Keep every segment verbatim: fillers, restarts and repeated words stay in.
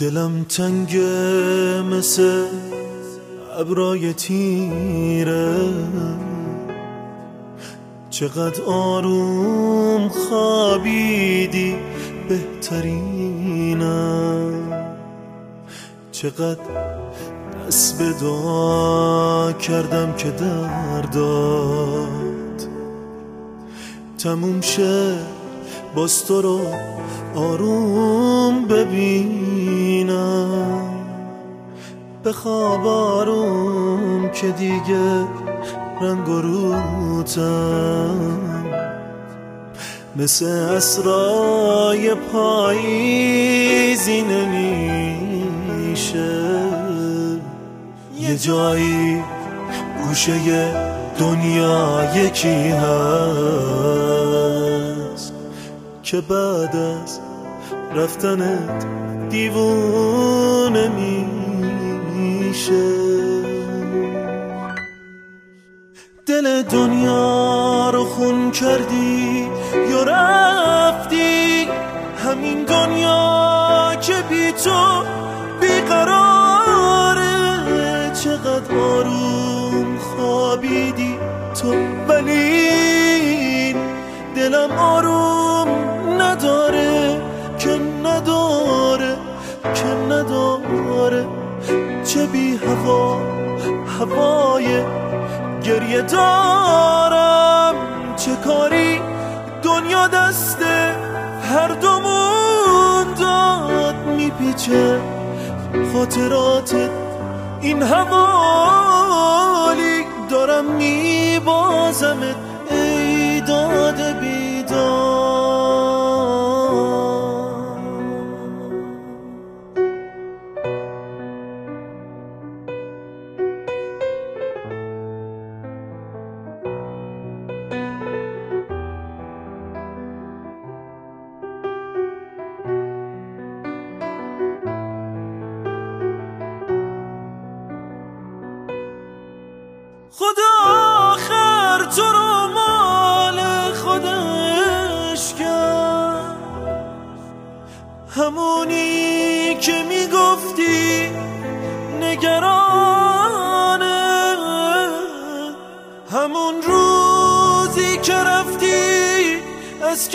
دلم تنگه مثل ابرای تیره، چقدر آروم خوابیدی بهترینم، چقدر دست به دعا کردم که درداد تموم شه، باز تو رو آروم ببینم، بخواب آروم که دیگه رنگ و روتم مثل اسرای پاییزی نمیشه. یه جایی گوشه دنیا یکی هست که بعد از رفتنت دیوونه میشه. دل دنیا رو خون کردی یا رفتی، همین دنیا که بی تو بیقراره، چقدر آروم خوابیدی تو، ولی دلم آروم نداره که نداره که نداره. چه بی هوا هوای گریه دارم، چه کاری دنیا دست هر دومون داد، میپیچه خاطراتت این حوالی، دارم میبازمت ای داد بیدار. خدا آخر تو رو مال خودش کرد، همونی که میگفتی نگرانه، همون روزی که رفتی از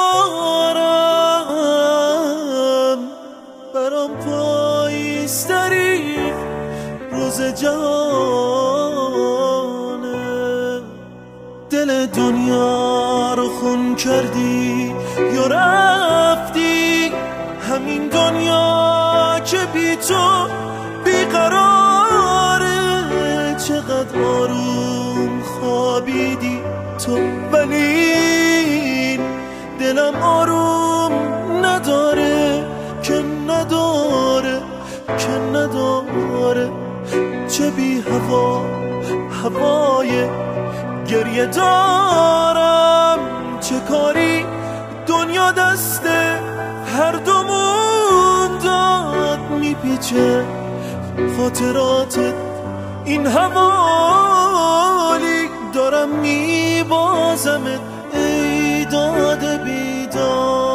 کنارم، برام پاییزترین روز جهان. دل دنیا رو خون کردی یا رفتی، همین دنیا که بی تو بیقراره، چقدر آروم خوابیدی تو، ولی دلم آروم نداره که نداره که نداره. چه بی هوا هوای گریه دارم، چه کاری دنیا دست هر دومون داد، میپیچه خاطراتت این حوالی، دارم میبازمت ای داد بیدار.